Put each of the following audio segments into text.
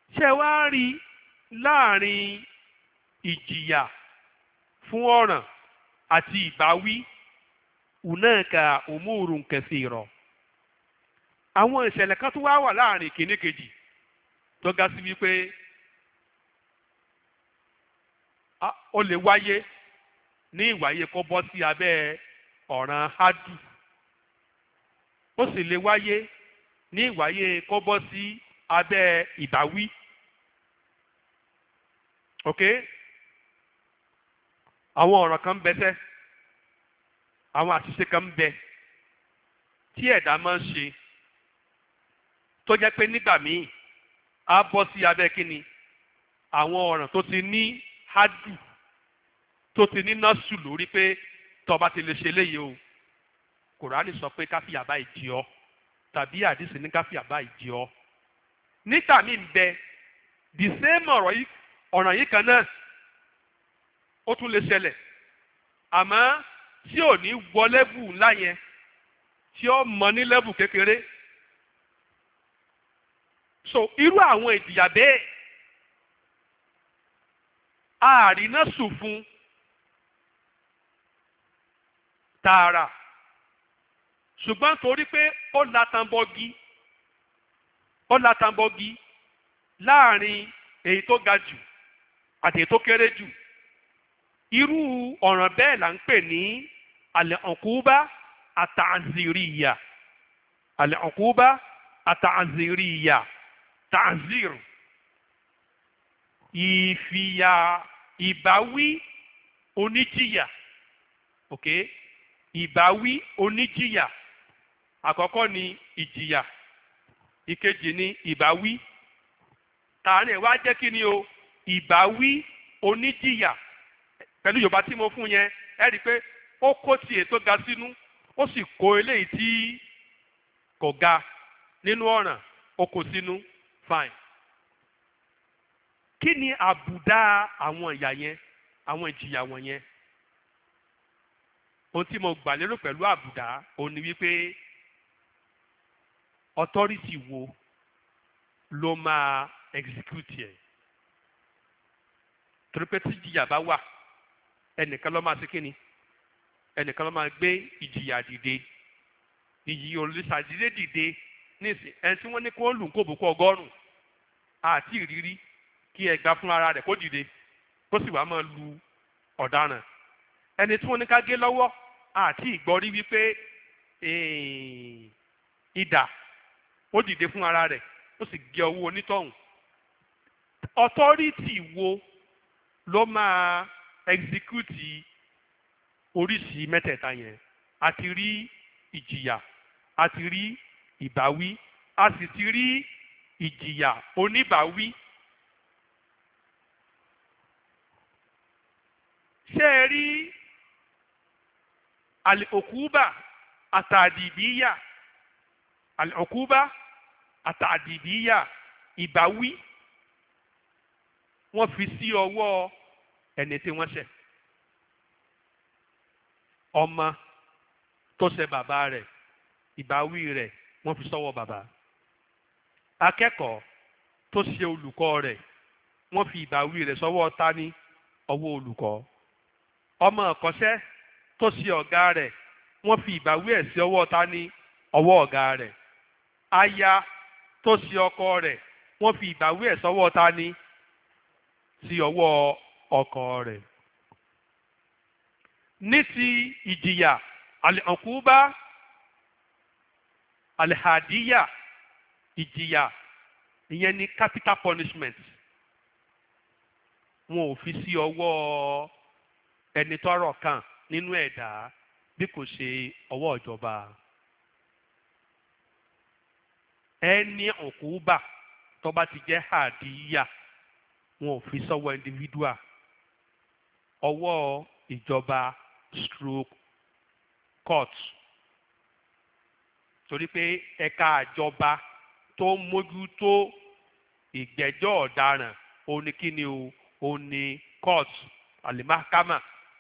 ṣé wá rí láàrin ìjìyà fún ọ̀ràn àti ìbáwí hunaka umurun kathira. àwọn ìṣẹ̀lẹ̀ kan tó wá wà láàrin ìkíní kejì tó ga sí wípé ó lè wáyé ní ìwáyé kó bọ́ sí abẹ́ ọ̀ràn hádù, ó sì lè wáyé ní ìwáyé kó bọ́ sí abẹ́ ìbáwí. ok àwọn ọ̀ràn kan ń bẹ sẹ́, àwọn àṣìṣe kan ń bẹ tí ẹ̀dá máa ń ṣe tó jẹ́ pé nígbà míì á bọ́ sí abẹ́ kínni àwọn ọ̀ràn tó ti ní hádù, tó ti ní násù lórí pé tó bá ti lè ṣe léyìí o Kùránì sọ pé káfíà báyìí jì ọ́ tàbí àdìsí ní káfíà báyìí jì ọ́. nígbà míì ń bẹ the same ọ̀ràn yìí kan náà ó tún lè ṣẹlẹ̀ àmọ́ tí ò ní wọ lẹ́bù ńlá yẹn tí ó mọ ní lẹ́bù kékeré. so irú àwọn ìjìyà bẹ́ẹ̀ ààrínà sùn fún tààrà ṣùgbọ́n torí pé ó latanbọ́gí láàrin èyí tó ga jù àti èyí tó kéré jù. irú ọ̀ràn bẹ́ẹ̀ là ń pè ní al-uquba at-ta'ziriyya, al-uquba at-ta'ziriyya, ta'zir ìfìyà ìbáwí oníjìyà. ok ìbáwí oníjìyà àkọ́kọ́ ni ìjìyà, ìkejì ni ìbáwí. tààrin ẹ̀ wá jẹ́ kí ni o ìbáwí oníjìyà. pẹ̀lú Yorùbá tí mo fún yẹn ẹ rí i pé ó kó tiẹ̀ tó ga sínú ó sì kó eléyìí tí kò ga nínú ọ̀ràn ó kó sínú fine. kí ni àbùdá àwọn ìyà yẹn, àwọn ìjìyà wọ̀nyẹn? ohun tí mo gbà lérò pẹ̀lú àbùdá òun ni wípé authority wo ló máa execute ẹ̀. torí pé tí ìjìyà bá wà ẹnìkan ló máa ṣe kíni, ẹnìkan ló máa gbé ìjìyà dìde. ìjìyà olùsàdídé dìde nísìn ẹni tí wọ́n ní kó lù kó bùkún 100 àti ìrírí kí ẹ gbà fún ara rẹ̀ kó dìde kó sì wá máa lu ọ̀daràn. ẹni tí wọ́n ní ká gé lọ́wọ́ àti ìgbọ́rí wípé idà ó dìde fún ara rẹ̀ ó sì gé ọwọ́ onítọ̀hún. authority wo ló máa execute oríṣìí mẹ́tẹ̀ẹ̀ta yẹn? a ti rí ìjìyà, a ti rí ìbáwí, a sì ti rí ìjìyà oníbáwí. ṣé ẹ rí al-uquba at-ta'dibiyya, al-uquba at-ta'dibiyya ìbáwí wọ́n fi sí ọwọ́ ẹni tí wọ́n ṣẹ̀. ọmọ tó ṣẹ̀ bàbá rẹ̀ ìbáwí rẹ̀ wọ́n fi sọ́wọ́ bàbá. akẹ́kọ̀ọ́ tó ṣe olùkọ́ rẹ̀ wọ́n fi ìbáwí rẹ̀ sọ́wọ́ tání? ọwọ́ olùkọ́. ọmọ ìkọ́ṣẹ́ tó ṣe ọ̀gá rẹ̀ wọ́n fi ìbáwí ẹ̀ sí ọwọ́ tání? ọwọ́ ọ̀gá rẹ̀. aya tó ṣe ọkọ rẹ̀ wọ́n fi ìbáwí ẹ̀ sọ́wọ́ tání? sí ọwọ́ ọkọ rẹ̀. ní ti ìjìyà al-uquba al-hadiyya, ìjìyà ìyẹn ni capital punishment, wọn ò fi sí ọwọ́ ẹni tọ́rọ̀ kàn nínú ẹ̀dá bí kò ṣe ọwọ́ ìjọba. ẹni uquba tó bá ti jẹ́ hadiyya wọn ò fi sọ́wọ́ individual, ọwọ́ ìjọba stroke court. torí pé ẹ̀ka àjọba tó ń mójútó ìgbẹ́jọ́ ọ̀daràn òun ni kíni o, òun ni court alimahkama.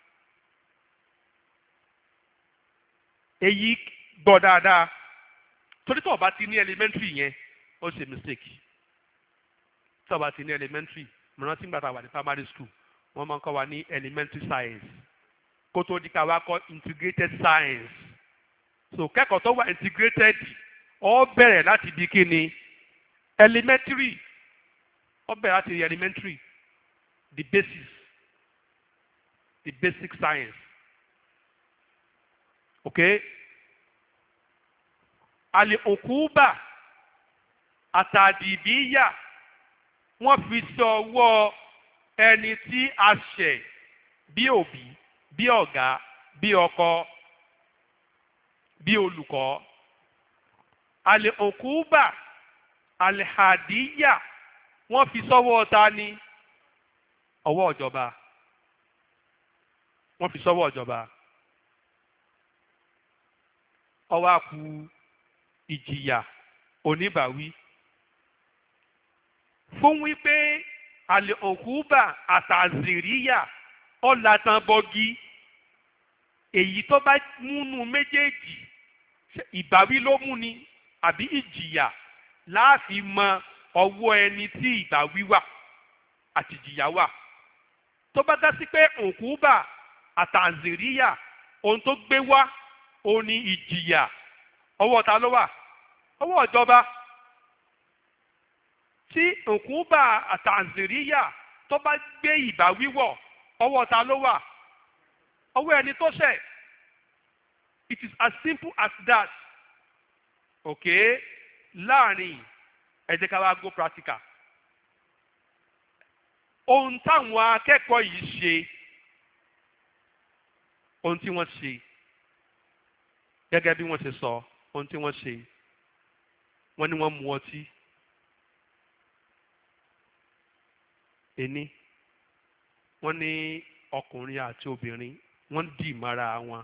èyí gbọ́ dáadáa torí tó o bá ti ní elementary yẹn ó ṣe mistake. tí ọba ti ní elementary mo rántí nígbà tá a wà ní primary school wọ́n máa ń kọ́ wa ní elementary science kó tó di ká wá kọ́ integrated science so kẹ́kọ̀ọ́ tó wà integrated ó bẹ̀rẹ̀ láti di kí ni elementary ó bẹ̀rẹ̀ láti di elementary the basic science okay àlè òkúùbà àtàdìbíyà wọ́n fi sí ọwọ́ ẹni tí a ṣẹ̀ bí òbí bí ọ̀gá bí ọkọ bí olùkọ́ àlè òkúùbà àlè hàdíyà wọ́n fi sọ́wọ́ ta ni ọwọ́ ìjọba wọ́n fi sọ́wọ́ ìjọba ó wá kù ìjìyà oníbàwí fún wípé àlè òkúùbà àtàzìríyà ọ̀làtàn bọ́gí èyí tó bá múnú méjèèjì ìbáwí ló mú ni àbí ìjìyà láàfin mọ ọwọ́ ẹni tí ìbáwí wà àti ìjìyà wà tó bá dá sí pé òkúùbà àtàzìríyà ohun tó gbé wá òun ni ìjìyà ọwọ́ ta ló wà ọwọ́ ìjọba tí òkúùbà àtàzìríyà tó bá gbé ìbáwí wọ̀ ọwọ́ ta ló wà ọwọ́ ẹni tó ṣẹ̀ it is as simple as that okay láàrin ẹ jẹ́ ká wá go practical ohun táwọn akẹ́kọ̀ọ́ yìí ṣe ohun tí wọ́n ṣe gẹ́gẹ́ bí wọ́n ṣe sọ ohun tí wọ́n ṣe wọ́n ní wọ́n mu ọtí ení wọ́n ní ọkùnrin àti obìnrin wọ́n dì mára wọn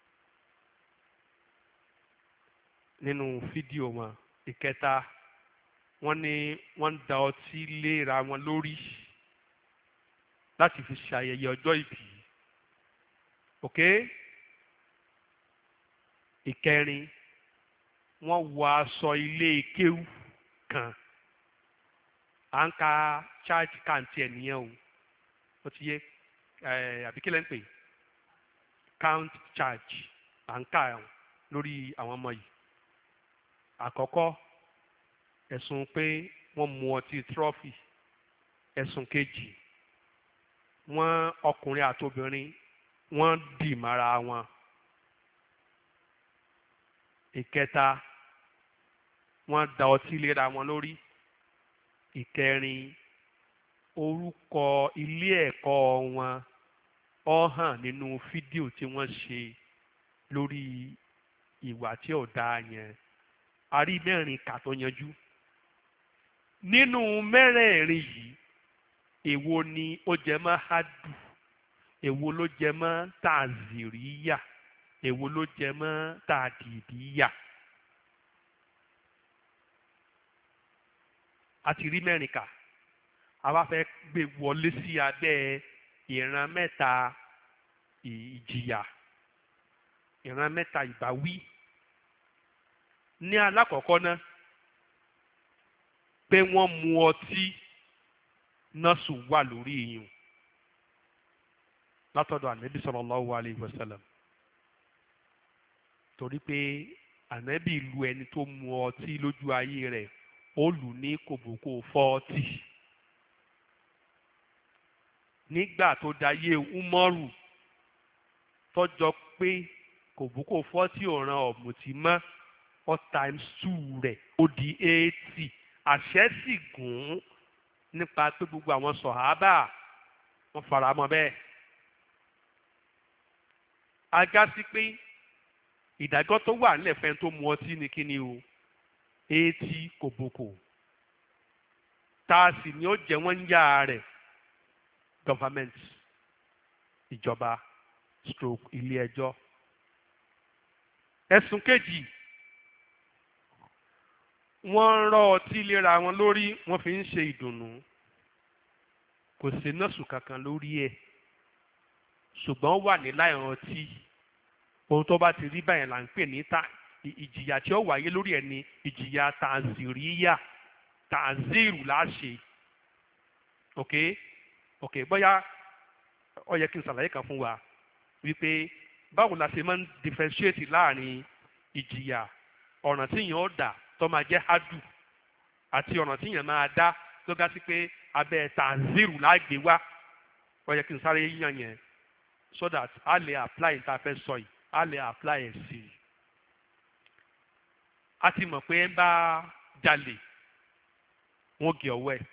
nínú fídíò wọn ìkẹta wọ́n ní wọ́n da ọtí léra wọn lórí láti fi ṣàyẹyẹ ọjọ́ ìbí ok ìkẹrin wọ́n wọ aṣọ ilé kéwú kan à ń ka charge count ẹ̀ nìyẹn o ó ti yé àbí kí lẹ́ ń pè count charge à ń kà lórí àwọn ọmọ yìí àkọ́kọ́ ẹ̀sùn pé wọ́n mu ọtí trophy ẹ̀sùn kejì wọ́n ọkùnrin àti obìnrin wọ́n dì mára wọn ìkẹta wọ́n da ọtí léra wọn lórí ìkẹrin orúkọ ilé ẹ̀kọ́ wọn ó hàn nínú fídíò tí wọ́n ṣe lórí ìwà tí ò dáa yẹn a rí mẹ́rin kà tó yanjú nínú mẹ́rẹ̀ẹ̀rin yìí èwo ni ó jẹ mọ́ hádù èwo ló jẹ mọ́ tàzìríyà èwo ló jẹ mọ́ tàdìdíyà a ti rí mẹ́rin kà a wá fẹ́ gbé wọlé sí abẹ́ ìran mẹ́ta ìjìyà ìran mẹ́ta ìbáwí ní alákọ̀ọ́kọ́ náà pé wọ́n mu ọtí nọ́ọ̀sù wà lórí iyùn látọ̀dọ̀ ànábì sallallahu alayhi wa sallam torí pé ànábì lu ẹni tó mu ọtí lójú ayé rẹ̀ ó lù ní kòbókò 40 nígbà tó dayé Umaru tọ́jọ́ pé kòbókò 40 ò ran ọ̀mùtí mọ́ ọ times 2 rẹ̀ ó di 80 àṣẹ sì gùn nípa pé gbogbo àwọn sọ̀hábà wọ́n fara mọ́ bẹ́ẹ̀. Agá sí pé ìdájọ́ tó wà nílẹ̀ fẹ́ tó mu ọtí ni kí ni o 80 kòbókò tá a sì ní ó jẹ́ wọ́n ń yá rẹ̀ government ìjọba stroke ilé ẹjọ́. Ẹ̀sùn kejì wọ́n rọ́ ọtí léra wọn lórí wọ́n fi ń ṣe ìdùnnú kò sí nọ́ọ̀sù kankan lórí ẹ̀ ṣùgbọ́n wà ní láì rántí ohun tó bá ti rí báyẹn là ń pè ní ìjìyà tí ó wáyé lórí ẹ̀ ní ìjìyà tàzíríyà tàzírù láṣẹ ok bóyá ó yẹ kí n ṣàlàyé kan fún wa wípé báwo la ṣe máa ń differentiate láàrin ìjìyà ọ̀ràn tí yẹn ó dà tó máa jẹ́ hadu àti ọ̀ràn tí yẹn máa dá tó ga sí pé abẹ́ tanziru lágbè wá ó yẹ kí n sáré yíyan yẹn so that a lè apply ní ta fẹ́ sọ yìí a lè apply ẹ̀ sí i. a ti mọ̀ pé ń bá jalè wọ́n gé ọwọ́ ẹ̀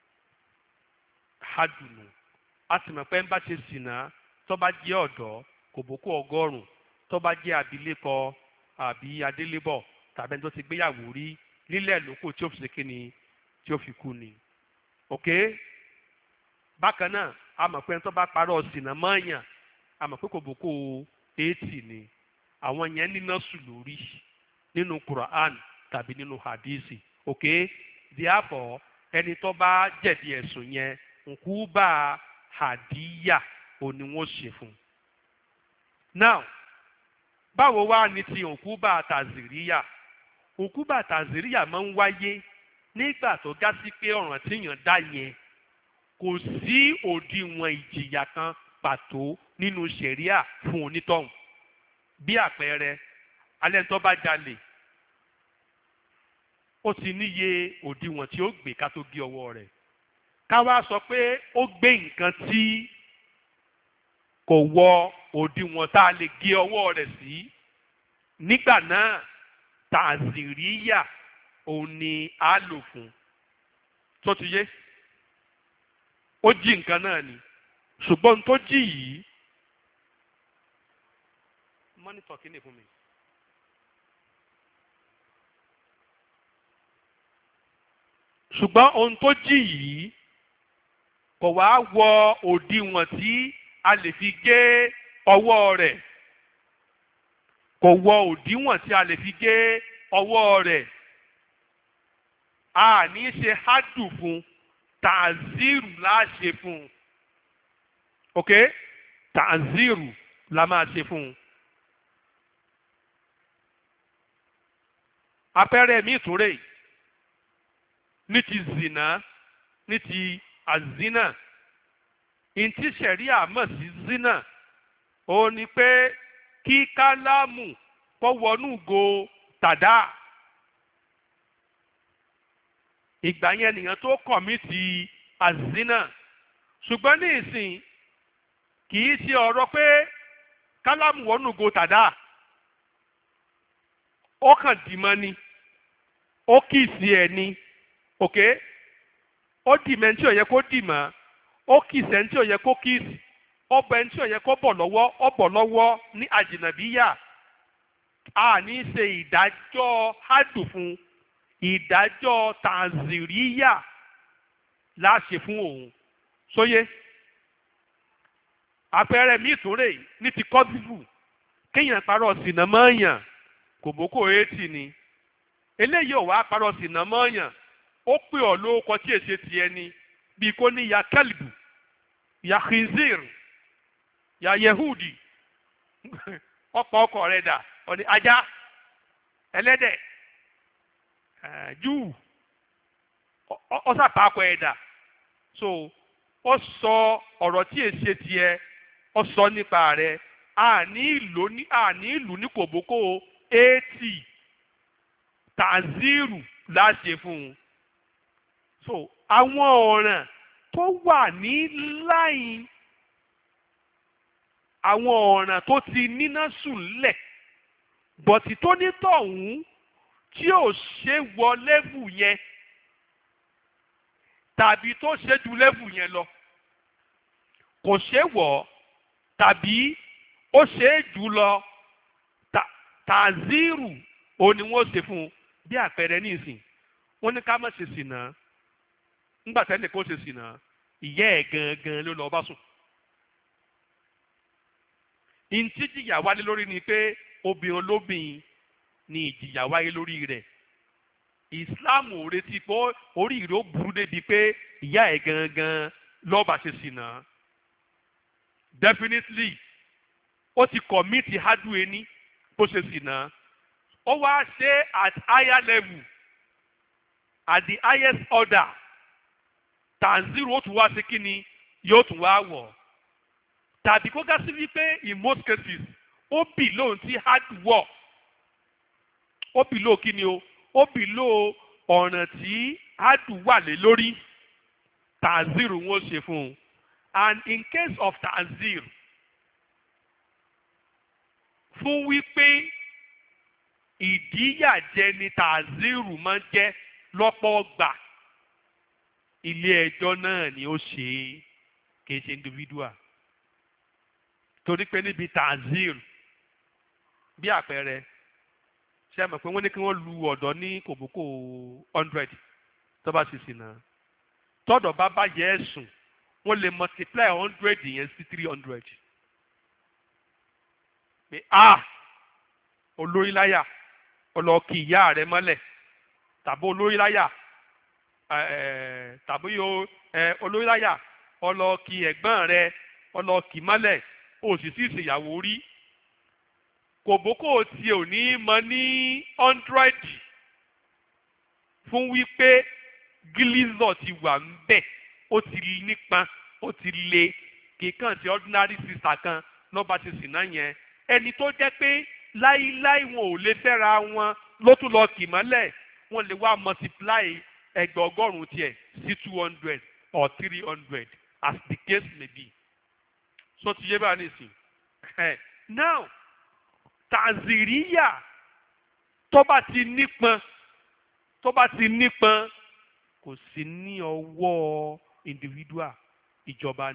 hadu nù. a ti mọ̀ pé ń bá ṣe sìnà tó bá jẹ́ ọ̀dọ́ kòbókò 100 tó bá jẹ́ abilékọ àbí adélébọ̀ tàbí ẹni tó ti gbéyàwó rí nílẹ̀ lóko tí ó fi ṣe kíni tí ó fi kú ni. ok bákan náà a mọ̀ pé ẹni tó bá parọ́ sìnà mọ́ọ̀yàn a mọ̀ pé kòbókò 80 ni. àwọn yẹn níná sùn lórí nínú Quran tàbí nínú hadisi. ok therefore ẹni tó bá jẹ̀bi ẹ̀sùn yẹn nkú bá hadiya òní wọ́n ṣe fún un. now báwo wá ní ti òkúbà tàzíríyà? òkúbà tàzíríyà máa ń wáyé nígbà tó gá sí pé ọ̀ràn tíyàn dá yẹn kò sí òdiwọ̀n ìjìyà kan pàtó nínú ṣẹ̀ríà fún onítọ̀hún. bí àpẹẹrẹ alẹ́ tó bá jalè ó ti níye òdiwọ̀n tí ó gbé ká tó gé ọwọ́ rẹ̀. ká wá sọ pé ó gbé nǹkan tí kò wọ òdiwọ̀n tá a lè gé ọwọ́ rẹ̀ sí. nígbà náà tàzíríyà òun ni a lò fún. tó ti yé ó jí nǹkan náà ni ṣùgbọ́n tó jí yìí mọ́nítọ̀ kí ni fún mi. ṣùgbọ́n ohun tó jí yìí kò wá wọ òdiwọ̀n tí a lè fi gé ọwọ́ rẹ̀. kò wọ òdiwọ̀n tí a lè fi gé ọwọ́ rẹ̀. a ní ṣe hádù fún tàzírù láṣẹ fún un. ok tàzírù la máa ṣe fún un. àpẹẹrẹ mi ìtúrè ní ti zina ní ti azina ntí sẹ̀ríà mọ̀ sí zina ó ní pé kí kálámù kó wọnú go tàdá. ìgbà yẹn nìyẹn tó kọ̀mítì azina. ṣùgbọ́n ní ìsìn kì í ṣe ọ̀rọ̀ pé kálámù wọnú go tàdá. ó kàn dì mọ́ ni ó kìsì ẹ̀ ni ok ó dì mẹ́ ní tí ò yẹ kó dì mọ́ ó kìsì ẹ̀ ní tí ò yẹ kó kìsì ó bẹ ní tí ò yẹ kó bọ̀ lọ́wọ́ ó bọ̀ lọ́wọ́ ní àjìnàbíyà. a ní ṣe ìdájọ́ hádù fún ìdájọ́ tàzíríyà láṣẹ fún òun. sóyé àpẹẹrẹ mi ìtúrè ní ti kọ́sífù kéèyàn parọ́ sìnà mọ́ọ̀yàn kòbókò 80 ni. eléyìí ò wá parọ́ sìnà mọ́ọ̀yàn ó pè ọ́ lóko tí èsì tiẹ̀ ni bí kò ní ya kẹ́lìbù ya khinzir ya yehudi ọ̀pọ̀ ọkọ̀ rẹ̀ dà ọ̀ní ajá ẹlẹ́dẹ̀ júù ọ̀sàpàkọ̀ ẹ̀dà. so ó sọ ọ̀rọ̀ tí èsì tiẹ̀ ó sọ nípa rẹ̀ àní ìlú ní kòbókò 80 tàzírù láṣẹ fún un. so àwọn ọ̀ràn tó wà ní láì àwọn ọ̀ràn tó ti níná sùn lẹ̀ bọ̀tì tó ní tọ̀hún tí ò ṣe wọ lẹ́vù yẹn tàbí tó ṣe ju lẹ́vù yẹn lọ kò ṣe wọ̀ tàbí ó ṣe é jù lọ tàzírù ó ní wọ́n ṣe fún un. bí àpẹẹrẹ nísìn wọ́n ní ká má ṣe sìnà ńgbà tẹ́lẹ̀ kó ṣe sìnà ìyá ẹ̀ gangan ló lọ bá sùn. ntí jìyà wáyé lórí ni pé obìnrin olóbìnrin ni ìjìyà wáyé lórí rẹ̀. Islam ò retí pé orí ìró burú débi pé ìyá ẹ̀ gangan lọ́ba ṣe sìnà. Definitely ó ti kọ̀mítì hádù ẹni bó ṣe sìnà. Ó wá ṣe at higher level at the highest order tàǹzírù ó tún wá sí kí ni yóò tún wá wọ̀ tàbí kó gá sí wípé in most cases ó bì lóhun tí hard wọ̀ ó bì lóhun kí ni o ó bì lóhun ọ̀ràn tí hard wà lé lórí tàǹzírù wọn ó ṣe fún un and in case of tàǹzírù fún wípé ìdíyàjẹ ni tàǹzírù máa ń jẹ́ lọ́pọ̀ ọgbà ilé ẹjọ́ náà ni ó ṣe é kì í ṣe individual torí pé níbi tàǹzírù bí àpẹẹrẹ ṣe é mọ̀ pé wọ́n ní kí wọ́n lu ọ̀dọ́ ní kòbókò 100 tó bá ṣe ṣìnà tọ́dọ̀ bá bàjẹ́ ẹ̀sùn wọ́n lè multiply 100 yẹn sí 300 pé olórí láyà ọlọ́ọ̀kì ìyá rẹ mọ́lẹ̀ tàbí olórí láyà tàbí olórí láyà ọlọ́ọ̀kì ẹ̀gbọ́n rẹ ọlọ́ọ̀kì mọ́lẹ̀ òṣìṣì ìṣèyàwó rí kòbókò tí ò ní mọ ní 100 fún wípé gílízọ̀ ti wà ń bẹ̀ ó ti nípa ó ti le kíkàn tí ordinary sister kan lọ́ba ti sìn náà yẹn ẹni tó jẹ́ pé láíláí wọn ò lè fẹ́ra wọn ló tún lọ kì mọ́lẹ̀ wọ́n lè wá multiply ẹgbẹ̀ ọgọ́rùn-ún tiẹ̀ sí 200 or 300 as the case may be. So ti yé bá nísìn. Now tàǹzìríyà tó bá ti nípọn kò sí ní ọwọ́ individual ìjọba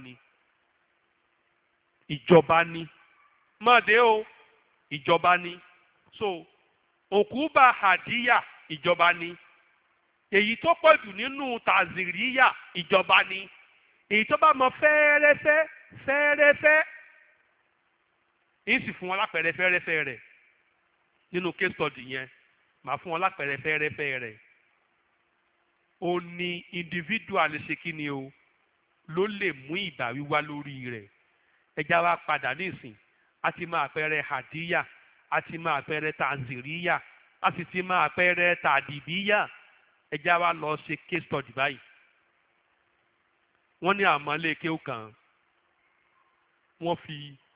ni má dé o ìjọba ni so òkúba hàdíyà ìjọba ni èyí tó pọ̀ jù nínú tàǹzìríyà ìjọba ni èyí tó bá mọ fẹ́ẹ́rẹ́fẹ́ yìí sì fún wọn lápẹẹrẹ fẹ́ẹ́rẹ́fẹ́ rẹ̀ nínú case study yẹn màá fún wọn lápẹẹrẹ fẹ́ẹ́rẹ́fẹ́ rẹ̀ ó ní individual ṣe kí ni o ló lè mú ìbáwí wá lórí rẹ̀ ẹja wa padà nísìn a ti máa àpẹẹrẹ hàdíyà a ti máa àpẹẹrẹ tàǹzìríyà a sì ti máa àpẹẹrẹ tàdìbíyà ẹja wa lọ ṣe case study báyìí wọ́n ní àmọ́lé kéwù kan wọ́n fi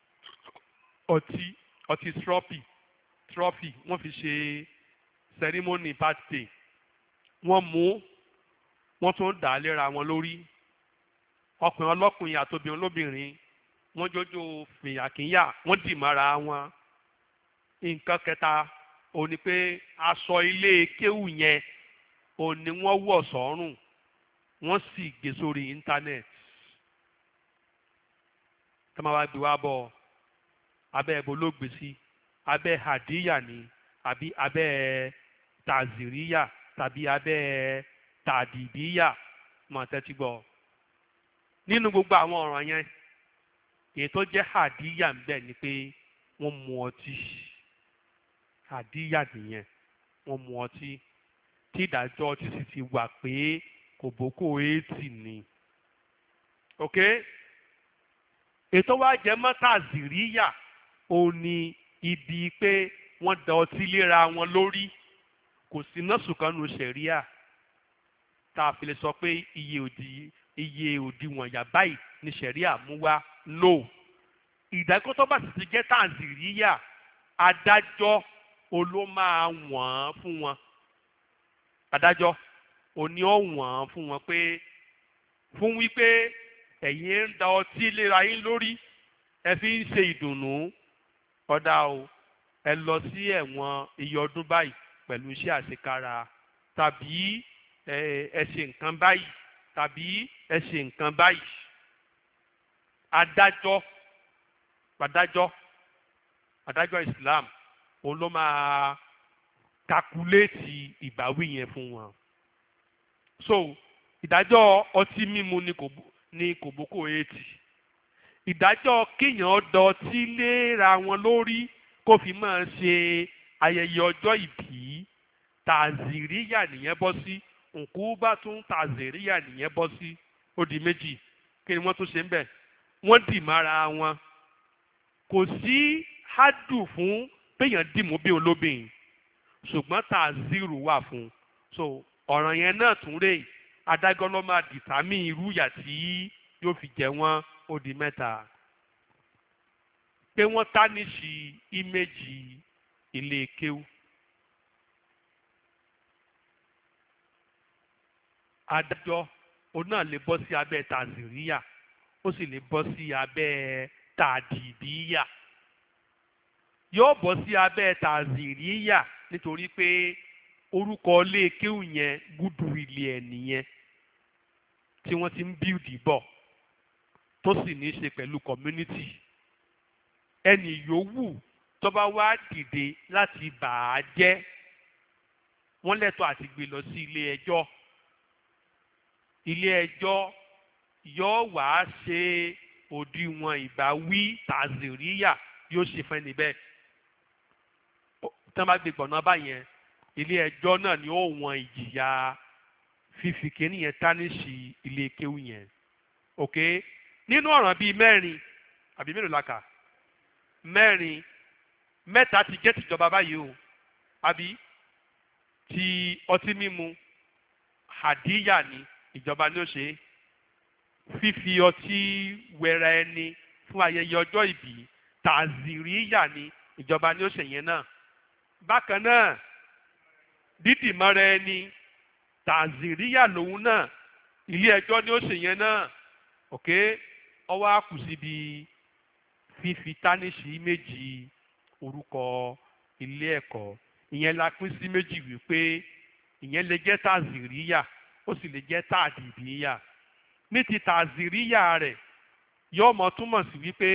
ọtí trophy wọ́n fi ṣe ceremony birthday wọ́n mú wọ́n tún dà á léra wọn lórí ọkùnrin ọlọ́kùnrin àtobìnrin olóbìnrin wọ́n jójó fìyàkínyà wọ́n dì mára wọn nǹkan kẹta òun ni pé aṣọ ilé kéwù yẹn òun ni wọ́n wọ̀ sọ́rùn wọ́n sì gbé sórí íńtánẹ́ẹ̀tì tó máa wá gbé wá bọ̀ abẹ́ ẹ̀bùn ló gbé sí abẹ́ hàdíyà ni àbí abẹ́ tàzìríyà tàbí abẹ́ tàdìbíyà mọ̀ tẹ́tí gbọ́ nínú gbogbo àwọn ọ̀ràn yẹn èyí tó jẹ́ hàdíyà ń bẹ ni pé wọ́n mu ọtí hàdíyà nìyẹn wọ́n mu ọtí tí ìdájọ́ ọtí sì ti wà pé kòbókò 80 ni ok ètò wa jẹ́ mọ́tàzìríyà ó ní ibi pé wọ́n da ọtí léra wọn lórí kò sí nọ́ọ̀sù kan nù sẹ̀ríà tá a fi lè sọ pé iye òdiwọ̀n yà báyìí ní sẹ̀ríà mú wá no ìdájọ́ tó bá sì ti jẹ́ tàǹzìríyà adájọ́ ló máa wọ̀n fún wọn adájọ́ òní ọ̀wọ̀n fún wọn pé fún wípé ẹ̀yin ń da ọtí léra yín lórí ẹ fi ń ṣe ìdùnnú ọ̀dà o ẹ lọ sí ẹ̀wọ̀n iye ọdún báyìí pẹ̀lú iṣẹ́ àṣekára tàbí ẹ ṣe nǹkan báyìí tàbí ẹ ṣe nǹkan báyìí adájọ́ Islam òun ló máa kakuléètì ìbáwí yẹn fún wọn so ìdájọ́ ọtí mímu ní kòbókò 80 ìdájọ́ kíyàn dọtí léra wọn lórí kó fi máa ṣe ayẹyẹ ọjọ́ ìbí tàzìríyà nìyẹn bọ́ sí nkúbà tún tàzìríyà nìyẹn bọ́ sí ó di méjì kí ni wọ́n tún ṣe ń bẹ̀ wọ́n dì mára wọn kò sí hádù fún péyàn dìmú bí olóbìn ṣùgbọ́n tàzírù wà fún so ọ̀ràn yẹn náà tún rè adájọ́ ló máa dìtámì irú ìyà tí yóò fi jẹ wọ́n ó di mẹ́ta. Pé wọ́n tánìṣì íméjì ilé kéwú. Adájọ́ òun náà lè bọ́ sí abẹ́ tàzíríyà ó sì lè bọ́ sí abẹ́ tàdìbíyà. Yóò bọ́ sí abẹ́ tàzíríyà nítorí pé orúkọ ilé kéwú yẹn gúdù ilé ẹ̀ nìyẹn tí wọ́n ti ń bíùdì bọ̀ tó sì ní í ṣe pẹ̀lú community. Ẹnì yòówù tó bá wá dìde láti bà á jẹ́ wọ́n lẹ́tọ̀ọ́ àti gbé lọ sí ilé ẹjọ́. Ilé ẹjọ́ yóò wá ṣe òdiwọ̀n ìbáwí tàzíríyà yóò ṣe fún ẹni bẹ́ẹ̀. Tí wọ́n bá gbé gbọ̀nà báyẹn ilé ẹjọ́ náà ni ó wọn ìjìyà fífi kíní yẹn tánìṣì ilé kéwú yẹn. Ok, nínú ọ̀ràn bíi mẹ́rin àbí mélòó la kà? Mẹ́rin, mẹ́ta ti jẹ́ tìjọba báyìí o, àbí ti ọtí mímu hàdíyà ni ìjọba ni ó ṣe, fífi ọtí wẹra ẹni fún ayẹyẹ ọjọ́ ìbí tàzíríyà ni ìjọba ni ó ṣe yẹn náà. Bákan náà dídì mọ́ra ẹni tàzíríyà lòun náà ilé ẹjọ́ ni ó ṣe yẹn náà. Ok, ọwọ́ á kù síbi fífi tánìṣì méjì orúkọ ilé ẹ̀kọ́. Ìyẹn la pín sí méjì wípé ìyẹn lè jẹ́ tàzíríyà ó sì lè jẹ́ tàdìbíyà. Ní ti tàzíríyà rẹ̀ yóò mọ túmọ̀ sí wípé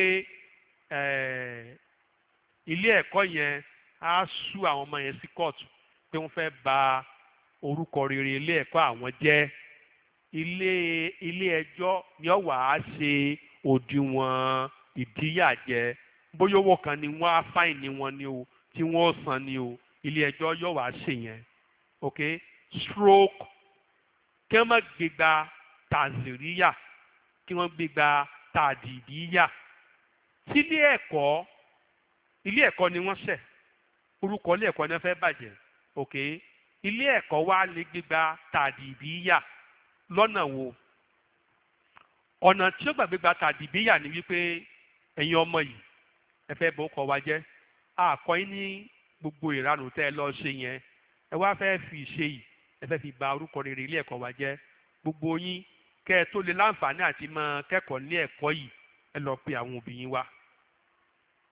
ilé ẹ̀kọ́ yẹn á sú àwọn ọmọ yẹn sí kóòtù pé wọ́n fẹ́ bà orúkọ rere ilé ẹ̀kọ́ àwọn jẹ́. Ilé ẹjọ́ ni ó wá ṣe òdiwọ̀n ìdíyàjẹ, bóyá owó kan ni wọ́n á fáìnì wọn ni o tí wọ́n ó san ni o, ilé ẹjọ́ yóò wá ṣe yẹn. Ok, stroke kí wọ́n má gbégbá tàzíríyà kí wọ́n gbégbá tàdìbíyà. Tí ilé ẹ̀kọ́ ni wọ́n ṣẹ̀, orúkọ ilé ẹ̀kọ́ ni wọ́n fẹ́ bàjẹ́. Ok, ilé ẹ̀kọ́ wa lè gbégbá tàdìbíyà lọ́nà wo? Ọ̀nà tí ó gbàgbégbá tàdìbíyà ni wípé ẹ̀yin ọmọ yìí ẹ fẹ́ bọ́ kọ́ wa jẹ́, àkọ́ yín ní gbogbo ìranù tẹ́ ẹ lọ ṣe yẹn, ẹ wá fẹ́ fi ṣe yìí ẹ fẹ́ fi bà orúkọ rere ilé ẹ̀kọ́ wa jẹ́. Gbogbo yín kẹ́ ẹ tó lè láǹfààní àti máa kẹ́kọ̀ọ́ ní ẹ̀kọ́ yìí ẹ lọ pe àwọn òbí yín wá.